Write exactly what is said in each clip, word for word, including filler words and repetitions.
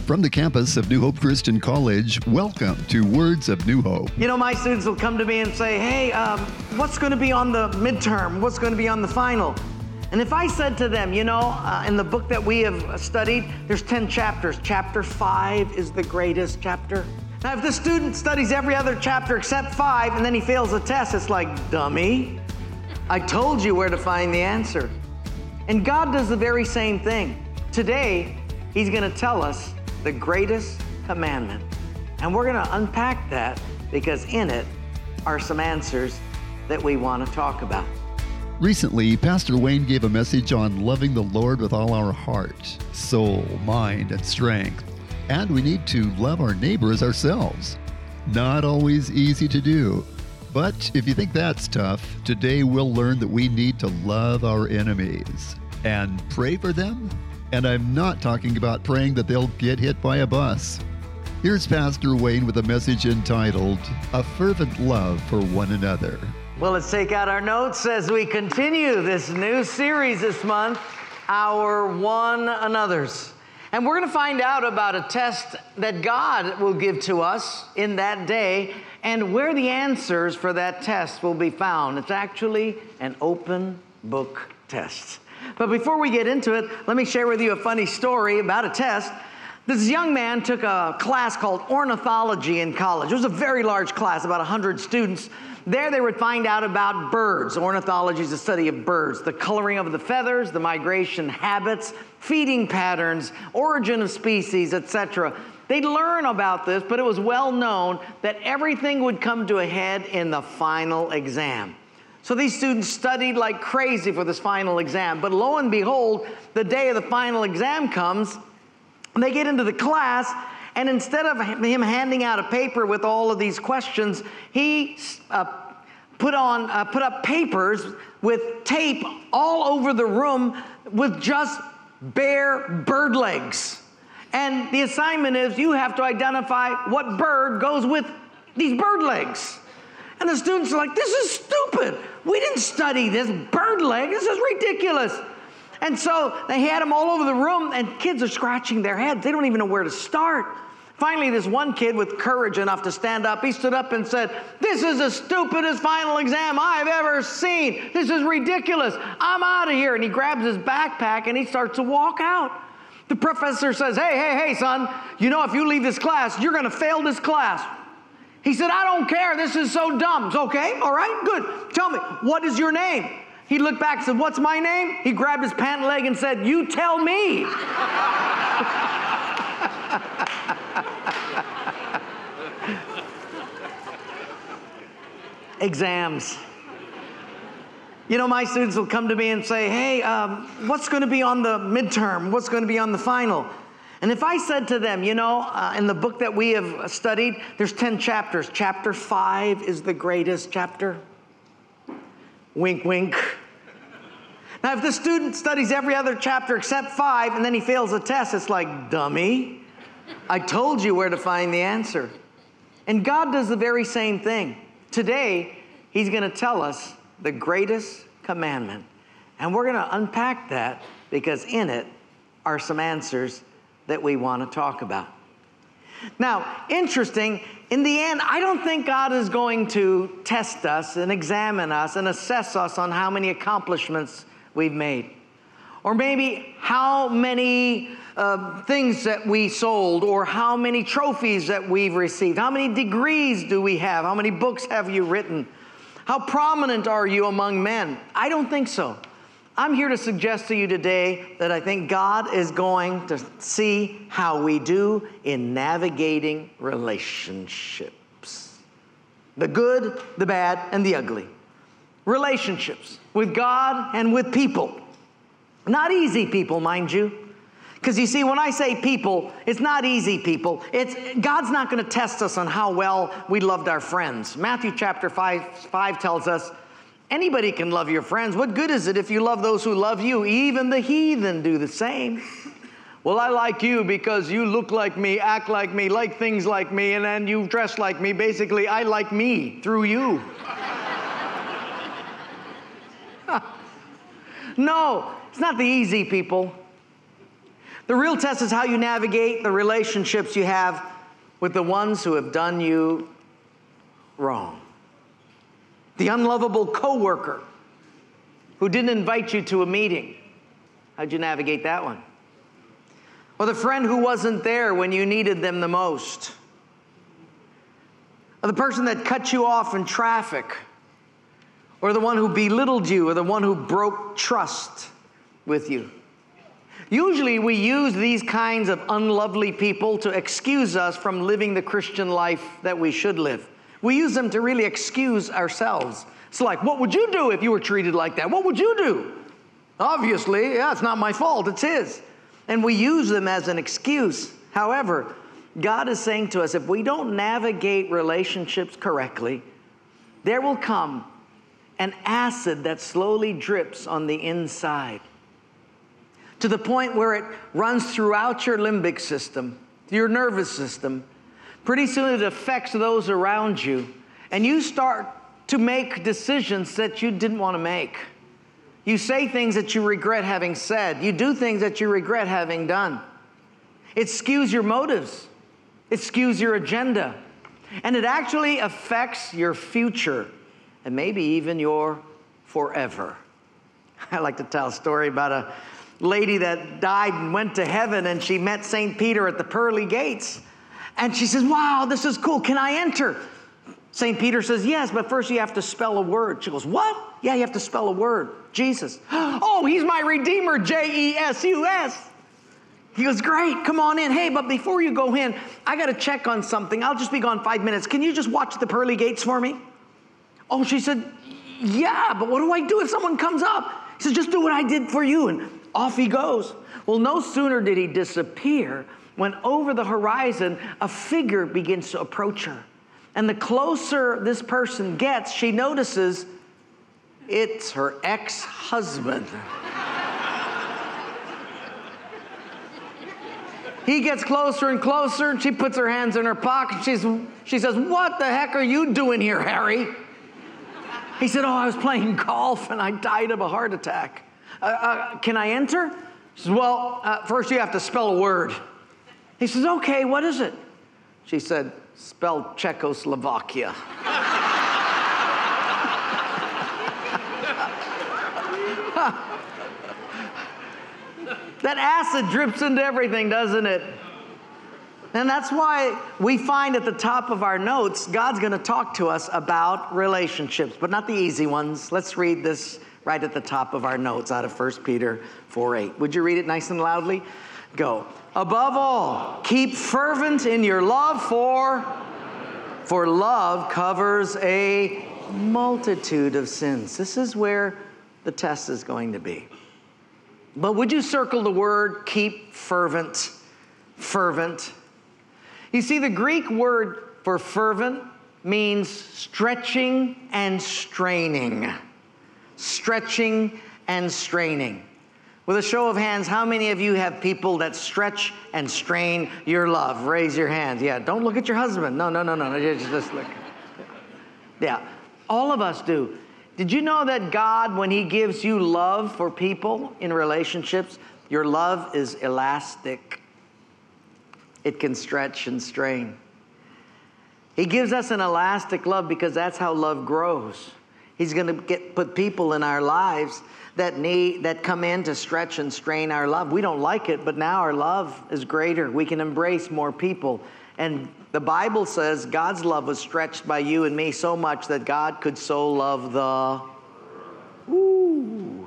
From the campus of New Hope Christian College, welcome to Words of New Hope. You know, my students will come to me and say, hey, um, what's going to be on the midterm? What's going to be on the final? And if I said to them, you know, uh, in the book that we have studied, there's ten chapters. Chapter five is the greatest chapter. Now, if the student studies every other chapter except five and then he fails a test, it's like, dummy, I told you where to find the answer. And God does the very same thing. Today, He's going to tell us the greatest commandment. And we're going to unpack that because in it are some answers that we want to talk about. Recently, Pastor Wayne gave a message on loving the Lord with all our heart, soul, mind, and strength. And we need to love our neighbor as ourselves. Not always easy to do. But if you think that's tough, today we'll learn that we need to love our enemies and pray for them. And I'm not talking about praying that they'll get hit by a bus. Here's Pastor Wayne with a message entitled, A Fervent Love for One Another. Well, let's take out our notes as we continue this new series this month, Our One Another's. And we're going to find out about a test that God will give to us in that day and where the answers for that test will be found. It's actually an open book test. But before we get into it, let me share with you a funny story about a test. This young man took a class called ornithology in college. It was a very large class, about one hundred students. There they would find out about birds. Ornithology is the study of birds, the coloring of the feathers, the migration habits, feeding patterns, origin of species, et cetera. They'd learn about this, but it was well known that everything would come to a head in the final exam. So these students studied like crazy for this final exam. But lo and behold, the day of the final exam comes, and they get into the class, and instead of him handing out a paper with all of these questions, he uh, put on uh, put up papers with tape all over the room with just bare bird legs. And the assignment is you have to identify what bird goes with these bird legs. And the students are like, this is stupid. We didn't study this bird leg. This is ridiculous. And so they had them all over the room, and kids are scratching their heads. They don't even know where to start. Finally, this one kid with courage enough to stand up, he stood up and said, this is the stupidest final exam I've ever seen. This is ridiculous. I'm out of here. And he grabs his backpack and he starts to walk out. The professor says, hey, hey, hey, son, you know, if you leave this class, you're going to fail this class. He said, I don't care. This is so dumb. It's okay. All right, good. Tell me, what is your name? He looked back and said, what's my name? He grabbed his pant leg and said, you tell me. Exams. You know, my students will come to me and say, hey, um, what's going to be on the midterm? What's going to be on the final? And if I said to them, you know, uh, in the book that we have studied, there's ten chapters. Chapter five is the greatest chapter. Wink, wink. Now, if the student studies every other chapter except five and then he fails a test, it's like, dummy, I told you where to find the answer. And God does the very same thing. Today, He's going to tell us the greatest commandment. And we're going to unpack that because in it are some answers that we want to talk about. Now, interesting, in the end, I don't think God is going to test us and examine us and assess us on how many accomplishments we've made. Or maybe how many uh, things that we sold, or how many trophies that we've received. How many degrees do we have? How many books have you written? How prominent are you among men? I don't think so. I'm here to suggest to you today that I think God is going to see how we do in navigating relationships. The good, the bad, and the ugly. Relationships with God and with people. Not easy people, mind you. Because you see, when I say people, it's not easy people. It's God's not going to test us on how well we loved our friends. Matthew chapter five, five tells us, anybody can love your friends. What good is it if you love those who love you? Even the heathen do the same. Well, I like you because you look like me, act like me, like things like me, and then you dress like me. Basically, I like me through you. No, it's not the easy people. The real test is how you navigate the relationships you have with the ones who have done you wrong. The unlovable coworker who didn't invite you to a meeting. How'd you navigate that one? Or the friend who wasn't there when you needed them the most. Or the person that cut you off in traffic. Or the one who belittled you, or the one who broke trust with you. Usually we use these kinds of unlovely people to excuse us from living the Christian life that we should live. We use them to really excuse ourselves. It's like, what would you do if you were treated like that? What would you do? Obviously, yeah, it's not my fault, it's his. And we use them as an excuse. However, God is saying to us, if we don't navigate relationships correctly, there will come an acid that slowly drips on the inside to the point where it runs throughout your limbic system, your nervous system. Pretty soon it affects those around you, and you start to make decisions that you didn't want to make. You say things that you regret having said. You do things that you regret having done. It skews your motives. It skews your agenda. And it actually affects your future and maybe even your forever. I like to tell a story about a lady that died and went to heaven, and she met Saint Peter at the pearly gates. And she says, wow, this is cool. Can I enter? Saint Peter says, yes, but first you have to spell a word. She goes, what? Yeah, you have to spell a word. Jesus. Oh, he's my Redeemer, J E S U S. He goes, great, come on in. Hey, but before you go in, I got to check on something. I'll just be gone five minutes. Can you just watch the pearly gates for me? Oh, she said, yeah, but what do I do if someone comes up? He said, just do what I did for you. And off he goes. Well, no sooner did he disappear when over the horizon, a figure begins to approach her. And the closer this person gets, she notices it's her ex-husband. He gets closer and closer, and she puts her hands in her pocket. She's, she says, what the heck are you doing here, Harry? He said, oh, I was playing golf, and I died of a heart attack. Uh, uh, can I enter? She says, well, uh, first you have to spell a word. He says, okay, what is it? She said, spell Czechoslovakia. That acid drips into everything, doesn't it? And that's why we find at the top of our notes, God's going to talk to us about relationships, but not the easy ones. Let's read this right at the top of our notes out of First Peter four eight. Would you read it nice and loudly? Go. Above all, keep fervent in your love for, for love covers a multitude of sins. This is where the test is going to be. But would you circle the word keep fervent, fervent? You see, the Greek word for fervent means stretching and straining. Stretching and straining. With a show of hands, how many of you have people that stretch and strain your love? Raise your hand. Yeah, don't look at your husband. No, no, no, no, no, just, just look. Yeah, all of us do. Did you know that God, when he gives you love for people in relationships, your love is elastic. It can stretch and strain. He gives us an elastic love because that's how love grows. He's going to get put people in our lives that need that come in to stretch and strain our love. We don't like it, but now our love is greater. We can embrace more people. And the Bible says God's love was stretched by you and me so much that God could so love the... Ooh.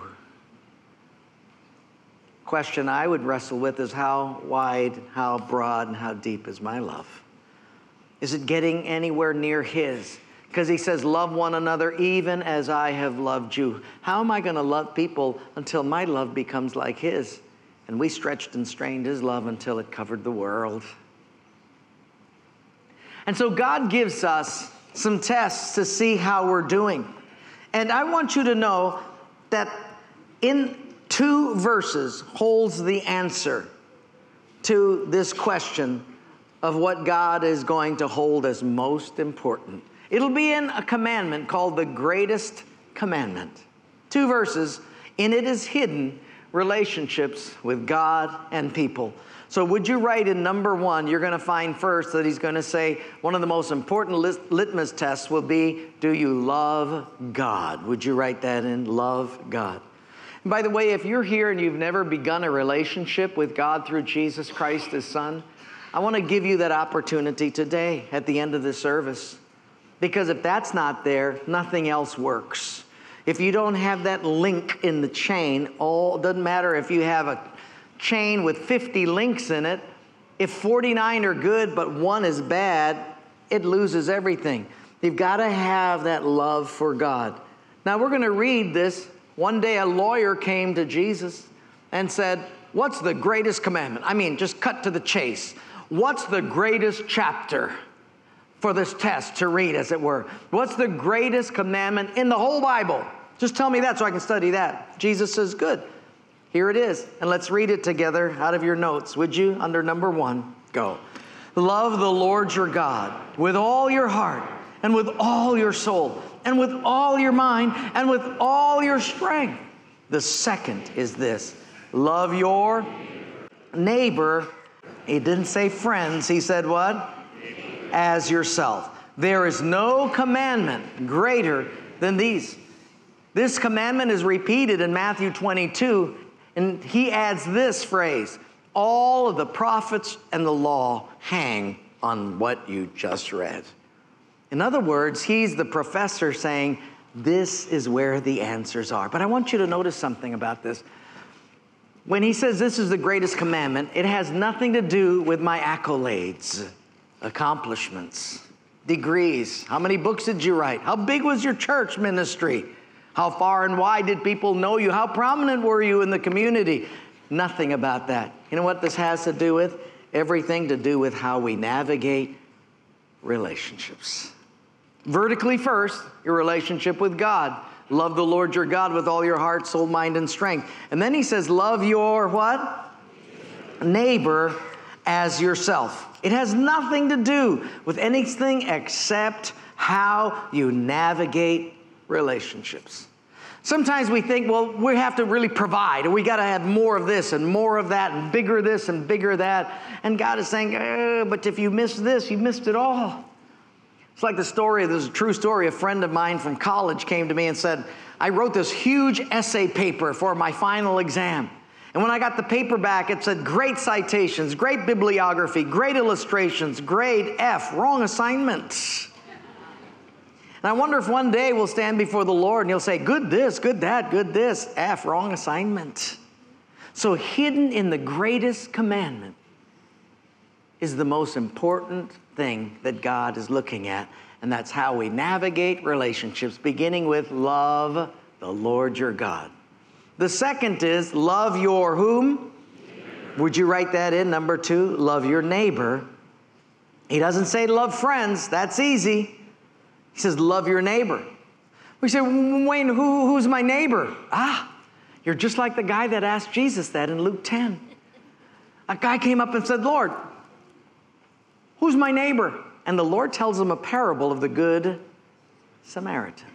Question I would wrestle with is how wide, how broad, and how deep is my love? Is it getting anywhere near his? Because he says, love one another even as I have loved you. How am I going to love people until my love becomes like his? And we stretched and strained his love until it covered the world. And so God gives us some tests to see how we're doing. And I want you to know that in two verses holds the answer to this question of what God is going to hold as most important. It'll be in a commandment called the greatest commandment. Two verses. In it is hidden relationships with God and people. So would you write in number one, you're going to find first that he's going to say one of the most important lit- litmus tests will be, do you love God? Would you write that in? Love God. And by the way, if you're here and you've never begun a relationship with God through Jesus Christ, his Son, I want to give you that opportunity today at the end of the service. Because if that's not there, nothing else works. If you don't have that link in the chain, all doesn't matter if you have a chain with fifty links in it. If forty-nine are good but one is bad, it loses everything. You've got to have that love for God. Now we're going to read this. One day a lawyer came to Jesus and said, what's the greatest commandment? I mean, just cut to the chase. What's the greatest chapter for this test to read, as it were? What's the greatest commandment in the whole Bible? Just tell me that so I can study that. Jesus says, good. Here it is. And let's read it together out of your notes. Would you? Under number one, go. Love the Lord your God with all your heart and with all your soul and with all your mind and with all your strength. The second is this. Love your neighbor. He didn't say friends. He said what? As yourself. There is no commandment greater than these. This commandment is repeated in Matthew twenty-two, and he adds this phrase, all of the prophets and the law hang on what you just read. In other words, he's the professor saying, this is where the answers are. But I want you to notice something about this. When he says this is the greatest commandment, it has nothing to do with my accolades, accomplishments, degrees. How many books did you write? How big was your church ministry? How far and wide did people know you? How prominent were you in the community? Nothing about that. You know what this has to do with? Everything to do with how we navigate relationships. Vertically first, your relationship with God. Love the Lord your God with all your heart, soul, mind, and strength. And then he says, love your what? Neighbor as yourself. It has nothing to do with anything except how you navigate relationships. Sometimes we think, well, we have to really provide, or we got to have more of this and more of that and bigger this and bigger that. And God is saying, eh, but if you miss this, you missed it all. It's like the story, there's a true story. A friend of mine from college came to me and said, I wrote this huge essay paper for my final exam. And when I got the paper back, it said great citations, great bibliography, great illustrations, grade F, wrong assignments. And I wonder if one day we'll stand before the Lord and he'll say, good this, good that, good this, F, wrong assignment. So hidden in the greatest commandment is the most important thing that God is looking at. And that's how we navigate relationships, beginning with love the Lord your God. The second is love your whom? Neighbor. Would you write that in? Number two, love your neighbor. He doesn't say love friends. That's easy. He says, love your neighbor. We say, Wayne, who, who's my neighbor? Ah, you're just like the guy that asked Jesus that in Luke ten. A guy came up and said, Lord, who's my neighbor? And the Lord tells him a parable of the Good Samaritan.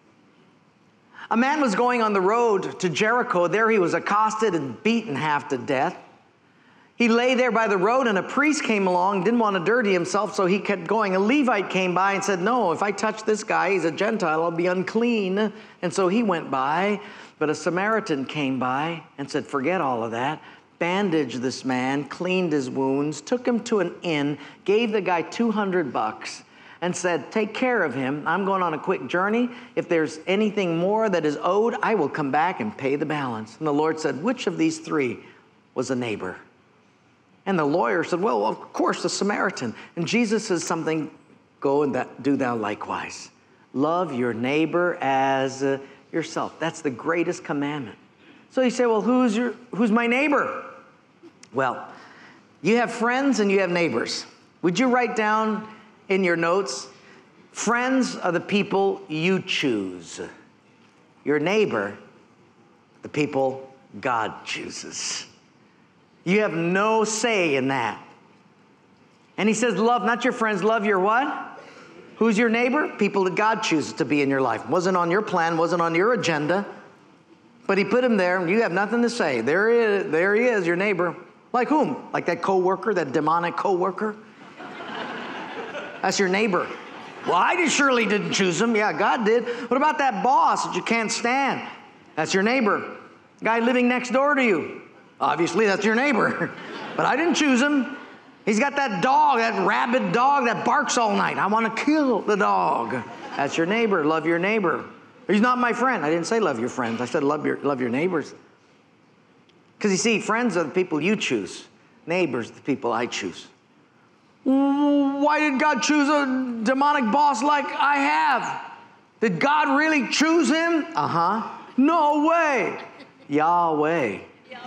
A man was going on the road to Jericho. There he was accosted and beaten half to death. He lay there by the road, and a priest came along, didn't want to dirty himself, so he kept going. A Levite came by and said, no, if I touch this guy, he's a Gentile, I'll be unclean. And so he went by, but a Samaritan came by and said, forget all of that. Bandaged this man, cleaned his wounds, took him to an inn, gave the guy two hundred bucks, and said, take care of him. I'm going on a quick journey. If there's anything more that is owed, I will come back and pay the balance. And the Lord said, which of these three was a neighbor? And the lawyer said, well, of course, the Samaritan. And Jesus says something, go and that, do thou likewise. Love your neighbor as uh, yourself. That's the greatest commandment. So you say, well, who's your, who's my neighbor? Well, you have friends and you have neighbors. Would you write down in your notes, friends are the people you choose. Your neighbor, the people God chooses. You have no say in that. And he says, love not your friends, love your what? Who's your neighbor? People that God chooses to be in your life. Wasn't on your plan, wasn't on your agenda. But he put him there, and you have nothing to say. There he is, there he is, your neighbor. Like whom? Like that coworker, that demonic coworker? That's your neighbor. Well, I did, surely didn't choose him. Yeah, God did. What about that boss that you can't stand? That's your neighbor. Guy living next door to you. Obviously, that's your neighbor. But I didn't choose him. He's got that dog, that rabid dog that barks all night. I want to kill the dog. That's your neighbor. Love your neighbor. He's not my friend. I didn't say love your friends. I said love your, love your neighbors. Because you see, friends are the people you choose. Neighbors are the people I choose. Why did God choose a demonic boss like I have? Did God really choose him? Uh-huh. No way. Yahweh.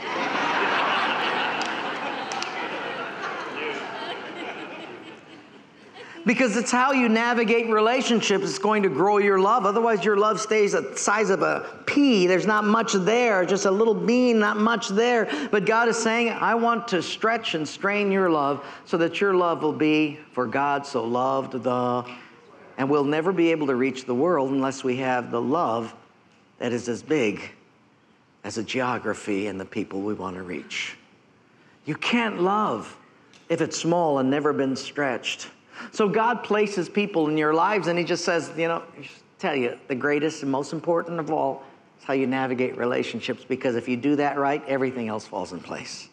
Because it's how you navigate relationships. It's going to grow your love. Otherwise, your love stays the size of a pea. There's not much there, just a little bean, not much there. But God is saying, I want to stretch and strain your love so that your love will be, for God so loved the... And we'll never be able to reach the world unless we have the love that is as big as the geography and the people we want to reach. You can't love if it's small and never been stretched. So God places people in your lives, and he just says, you know, I tell you, the greatest and most important of all is how you navigate relationships, because if you do that right, everything else falls in place.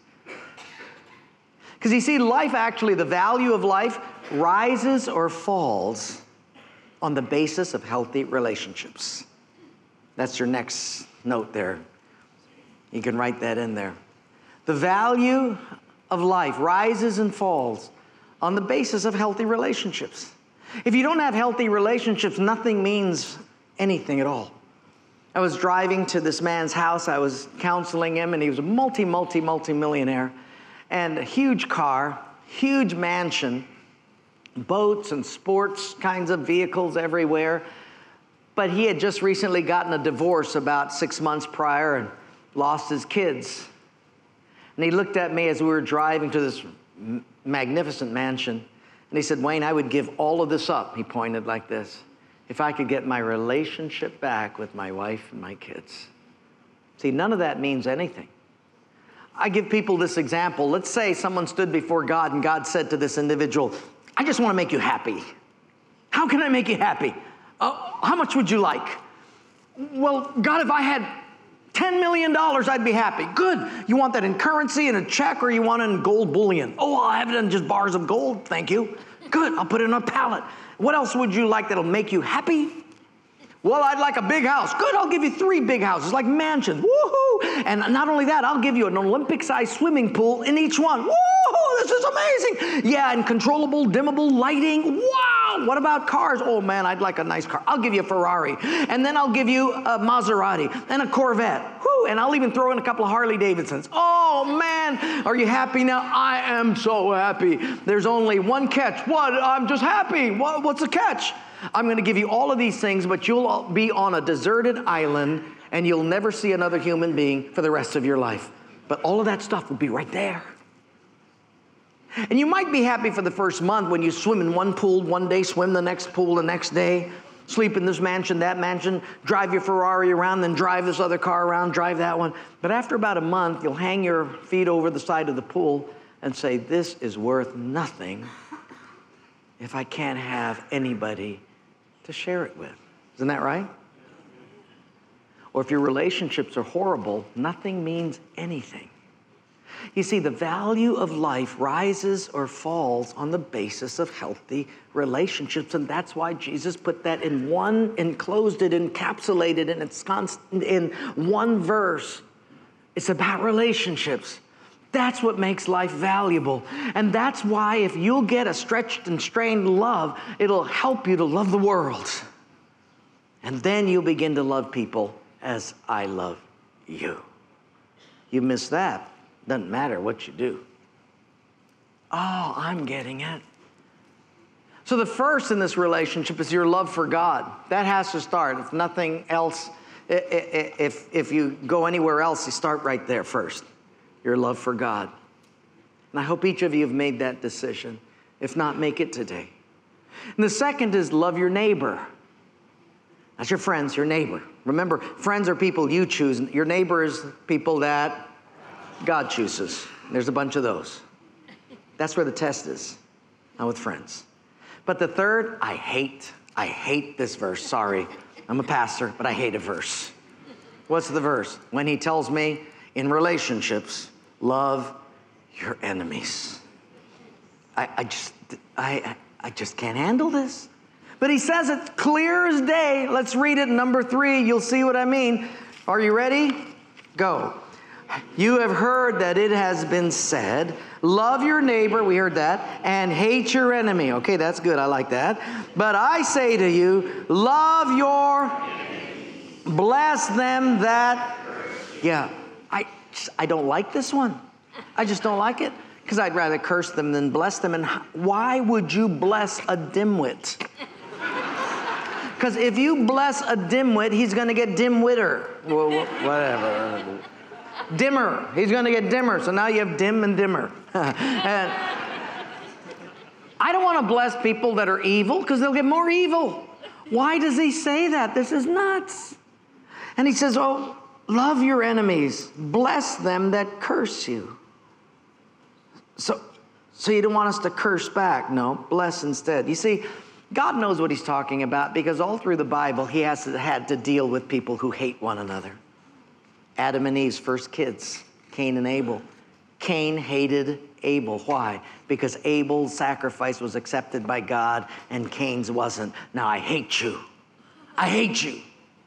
Because you see, life actually, the value of life rises or falls on the basis of healthy relationships. That's your next note there. You can write that in there. The value of life rises and falls on the basis of healthy relationships. If you don't have healthy relationships, nothing means anything at all. I was driving to this man's house. I was counseling him, and he was a multi, multi, multi-millionaire, and a huge car, huge mansion, boats and sports kinds of vehicles everywhere. But he had just recently gotten a divorce about six months prior and lost his kids. And he looked at me as we were driving to this magnificent mansion, and he said, Wayne, I would give all of this up, he pointed like this, if I could get my relationship back with my wife and my kids. See, none of that means anything. I give people this example. Let's say someone stood before God, and God said to this individual, I just want to make you happy. How can I make you happy? Uh, how much would you like? Well, God, if I had ten million dollars, I'd be happy. Good. You want that in currency, in a check, or you want it in gold bullion? Oh, I'll have it in just bars of gold. Thank you. Good. I'll put it on a pallet. What else would you like that'll make you happy? Well, I'd like a big house. Good. I'll give you three big houses, like mansions. Woohoo! And not only that, I'll give you an Olympic-sized swimming pool in each one. Woohoo! This is amazing. Yeah, and controllable, dimmable lighting. Wow! What about cars? Oh, man, I'd like a nice car. I'll give you a Ferrari. And then I'll give you a Maserati and a Corvette. Woo! And I'll even throw in a couple of Harley Davidsons. Oh, man, are you happy now? I am so happy. There's only one catch. What? I'm just happy. What, what's the catch? I'm going to give you all of these things, but you'll be on a deserted island, and you'll never see another human being for the rest of your life. But all of that stuff will be right there. And you might be happy for the first month when you swim in one pool one day, swim the next pool the next day, sleep in this mansion, that mansion, drive your Ferrari around, then drive this other car around, drive that one. But after about a month, you'll hang your feet over the side of the pool and say, this is worth nothing if I can't have anybody to share it with. Isn't that right? Or if your relationships are horrible, nothing means anything. You see, the value of life rises or falls on the basis of healthy relationships, and that's why Jesus put that in one, enclosed it, encapsulated, and it's constant in one verse. It's about relationships. That's what makes life valuable. And that's why if you'll get a stretched and strained love, it'll help you to love the world. And then you'll begin to love people as I love you. You miss that, doesn't matter what you do. Oh, I'm getting it. So the first in this relationship is your love for God. That has to start. If nothing else, if, if you go anywhere else, you start right there first. Your love for God. And I hope each of you have made that decision. If not, make it today. And the second is love your neighbor. That's your friends, your neighbor. Remember, friends are people you choose. Your neighbor is people that God chooses. There's a bunch of those. That's where the test is, not with friends. But the third, I hate. I hate this verse. Sorry, I'm a pastor, but I hate a verse. What's the verse? When he tells me in relationships, love your enemies. I, I just, I, I just can't handle this. But he says it clear as day. Let's read it. Number three, you'll see what I mean. Are you ready? Go. You have heard that it has been said, love your neighbor, we heard that, and hate your enemy. Okay, that's good. I like that. But I say to you, love your, bless them that, yeah, I, I don't like this one. I just don't like it because I'd rather curse them than bless them. And why would you bless a dimwit? Because if you bless a dimwit, he's going to get dimwitter. Well, whatever. Dimmer. He's going to get dimmer. So now you have dim and dimmer. And I don't want to bless people that are evil because they'll get more evil. Why does he say that? This is nuts. And he says, oh, love your enemies. Bless them that curse you. So, so you don't want us to curse back. No, bless instead. You see, God knows what he's talking about because all through the Bible, he has to, had to deal with people who hate one another. Adam and Eve's first kids, Cain and Abel. Cain hated Abel. Why? Because Abel's sacrifice was accepted by God and Cain's wasn't. Now I hate you. I hate you.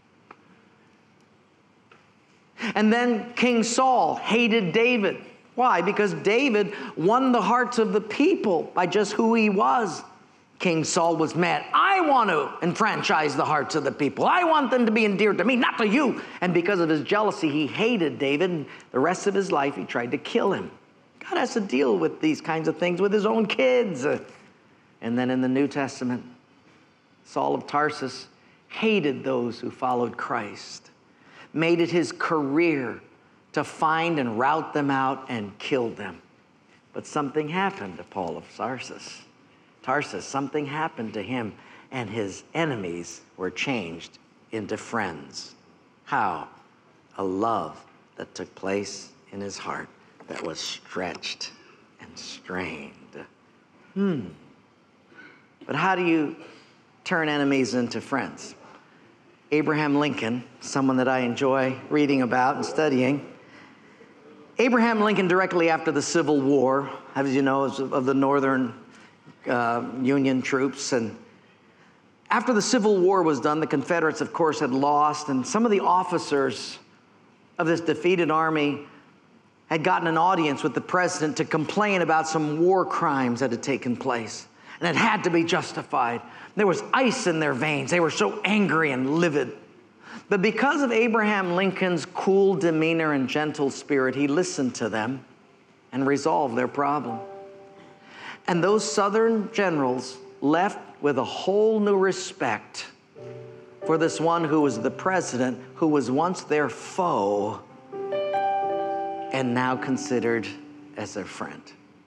And then King Saul hated David. Why? Because David won the hearts of the people by just who he was. King Saul was mad. I want to enfranchise the hearts of the people. I want them to be endeared to me, not to you. And because of his jealousy, he hated David. And the rest of his life, he tried to kill him. God has to deal with these kinds of things with his own kids. And then in the New Testament, Saul of Tarsus hated those who followed Christ, made it his career to find and rout them out and kill them. But something happened to Paul of Tarsus. Tarsus, something happened to him, and his enemies were changed into friends. How? A love that took place in his heart that was stretched and strained. Hmm. But how do you turn enemies into friends? Abraham Lincoln, someone that I enjoy reading about and studying. Abraham Lincoln, directly after the Civil War, as you know, of the Northern Uh, Union troops. And after the Civil War was done, the Confederates, of course, had lost. And some of the officers of this defeated army had gotten an audience with the president to complain about some war crimes that had taken place. And it had to be justified. There was ice in their veins. They were so angry and livid. But because of Abraham Lincoln's cool demeanor and gentle spirit, he listened to them and resolved their problem. And those Southern generals left with a whole new respect for this one who was the president, who was once their foe and now considered as their friend.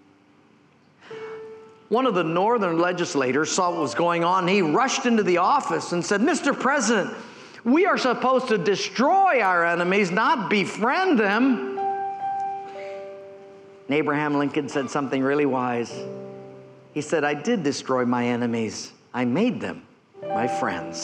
One of the Northern legislators saw what was going on. He rushed into the office and said, Mister President, we are supposed to destroy our enemies, not befriend them. And Abraham Lincoln said something really wise. He said, I did destroy my enemies. I made them my friends.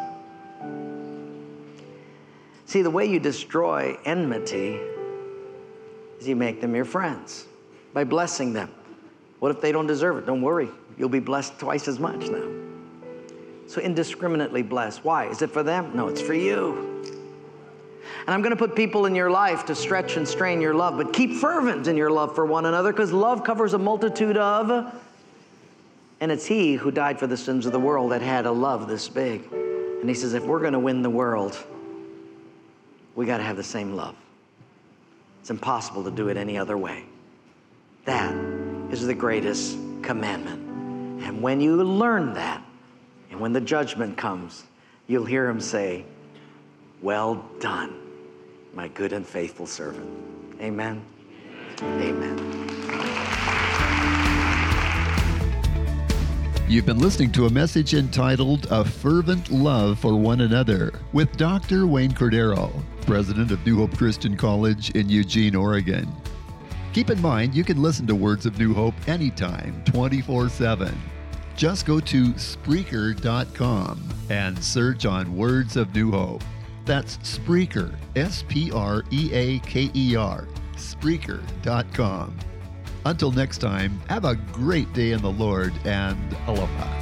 See, the way you destroy enmity is you make them your friends by blessing them. What if they don't deserve it? Don't worry. You'll be blessed twice as much now. So indiscriminately blessed. Why? Is it for them? No, it's for you. And I'm going to put people in your life to stretch and strain your love, but keep fervent in your love for one another, because love covers a multitude of... And it's he who died for the sins of the world that had a love this big. And he says, if we're going to win the world, we got to have the same love. It's impossible to do it any other way. That is the greatest commandment. And when you learn that, and when the judgment comes, you'll hear him say, well done, my good and faithful servant. Amen. Amen. You've been listening to a message entitled A Fervent Love for One Another with Doctor Wayne Cordero, president of New Hope Christian College in Eugene, Oregon. Keep in mind, you can listen to Words of New Hope anytime, twenty-four seven. Just go to Spreaker dot com and search on Words of New Hope. That's Spreaker, S P R E A K E R, Spreaker dot com. Until next time, have a great day in the Lord and aloha.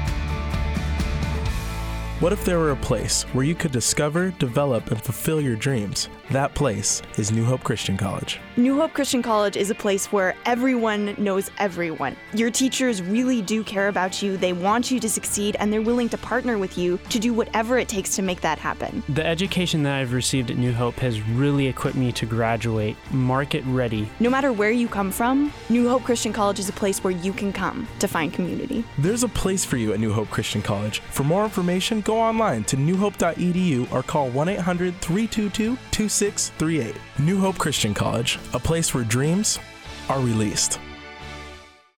What if there were a place where you could discover, develop, and fulfill your dreams? That place is New Hope Christian College. New Hope Christian College is a place where everyone knows everyone. Your teachers really do care about you, they want you to succeed, and they're willing to partner with you to do whatever it takes to make that happen. The education that I've received at New Hope has really equipped me to graduate market ready. No matter where you come from, New Hope Christian College is a place where you can come to find community. There's a place for you at New Hope Christian College. For more information, go online to new hope dot e d u or call one eight hundred, three two two, two six three eight. New Hope Christian College, a place where dreams are released.